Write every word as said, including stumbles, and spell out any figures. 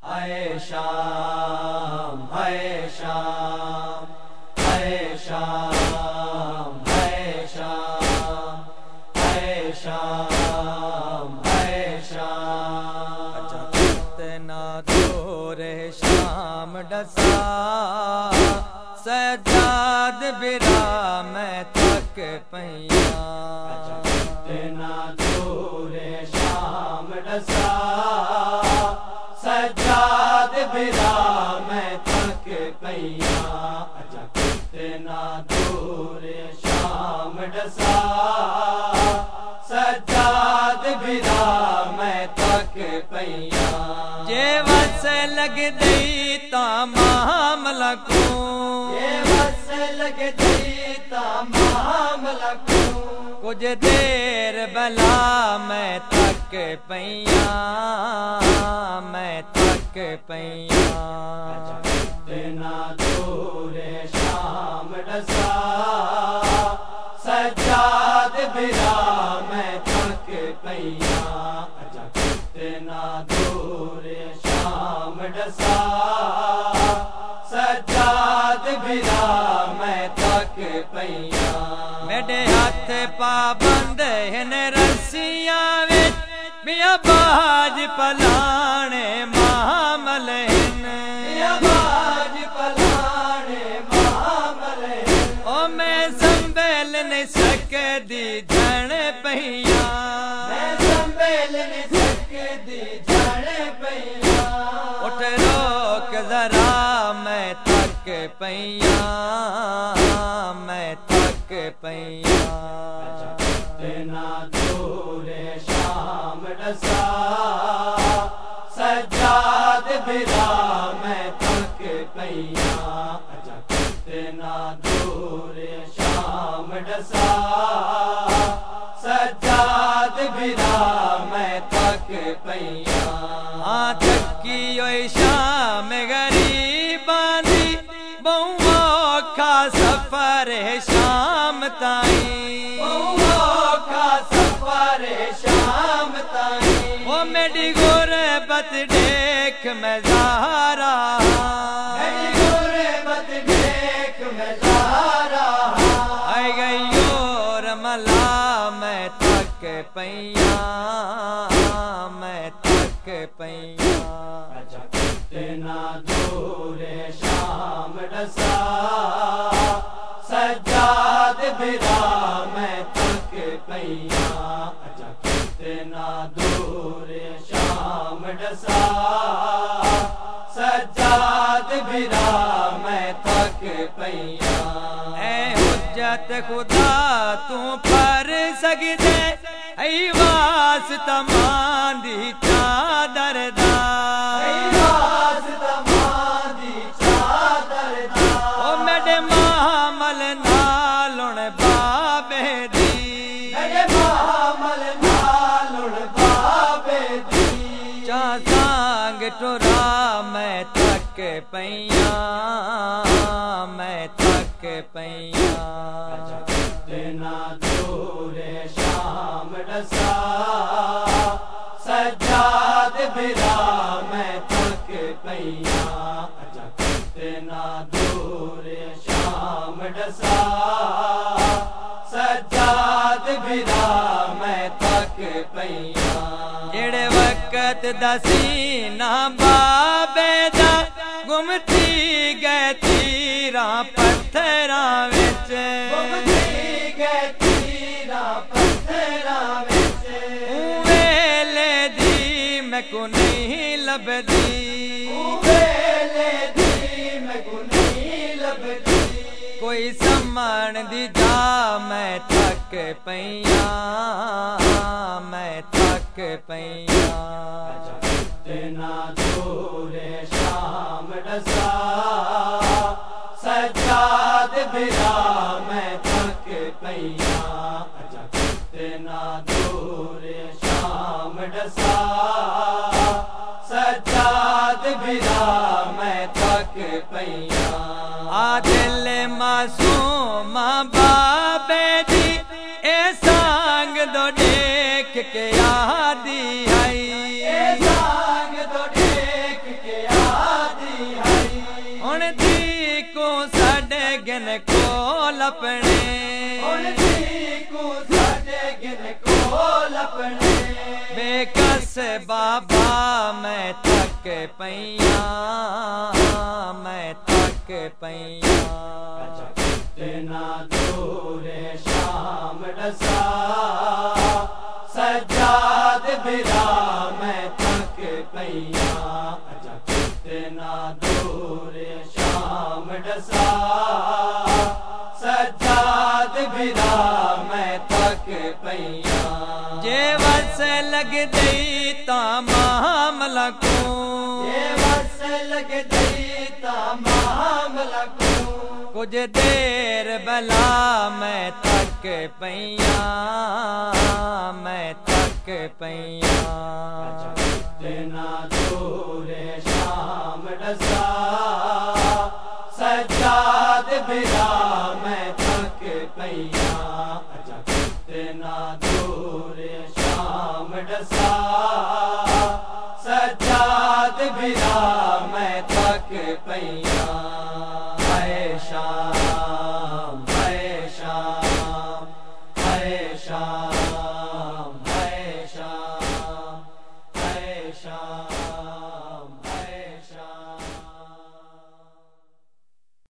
आए शाम आए शाम आए शाम आए शाम आए शाम आए शाम कितना दूर शाम डसा सजाद बिरा मैं थक पैया कितना दूर शाम डसा सजाद बिरा मैं थक पैया अजा कितना दूर शाम डसा सजाद बिरा मैं थक पैया जे वस लग दई ता मामला को ये बस लग दई ता मामला को कुछ देर भला मैं थक पैया मैं थक पैया कितना दूर शाम डसा सजाद बिरा मैं थक पैया अजा कितना दूर शाम डसा सजाद बिरा मैं थक पैया मेरे हाथ पाबंद हिन रस्सियां विच बियाबाज पलाणे मामल हिन बियाबाज पलाणे मामल हिन ओ मैं संभल न सकदी जण पैया मैं संभल न सकदी जण पैया उठ रोक जरा मैं थक पैया मैं थक पैया कितना दूर शाम डसा सजाद बिरा मैं थक पैया अजा कितना दूर शाम डसा सजाद बिरा मैं थक पैया आ थकी ओए शाम गरीबां दी बहुआ खा सफर शाम ताई का सफर शाम ताई ओ मेरी गुरबत देख मैं ज़ारा मेरी गुरबत देख मैं ज़ारा आई गई और मला मैं थक पैया मैं थक पैया अजा कितना दूर शाम डसा सजाद बिरा मैं थक पैया अजा कितना दूर शाम डसा सजाद बिरा मैं थक पैया ऐ हुज्जत खुदा तू पर सकदे ऐ वास्ता मांदी चादर दा ओ मेरे मामल नालुण बाबे दी मेरे मामल नालुण बाबे दी चा सांग टुरा मैं थक पैया मैं थक पैया कितना दूर शाम डसा सजाद बिरा मैं थक पैया अजा कितना दूर शाम डसा सजाद बिरा मैं थक पैया जेड़े वक्त दसीना बाबे दा गुमती गए तीरा पत्थरा विच वेले दी मैं को नहीं लभदी कोई सम्मान दी जा मैं थक पैया मैं थक पैया कितना दूर शाम डसा सजाद बिरा मैं थक पैया अजा कितना दूर शाम डसा सजाद बिरा मैं थक पैया आ दिल मासूम बाबे दी ए सांग दो देख के यादी आई सांग तो देख के गिन कोल अपने को साडे गिन कोल अपने बेकस बाबा मैं थक पईया मैं थक पईया तेना दूरे शाम डसा सजाद बिरा मैं थक पईया तेना दूरे शाम डसा सजाद बिरा मैं थक पईया जे वस लग दई ता मामला को ये वस लग दई ता मामला को कुछ देर बला मैं थक पईया मैं थक पईया तेना दूरे शाम डसा सजाद बिरा मैं थक पईया तेना दूरे शाम डसा सजाद बिरा मैं थक पईया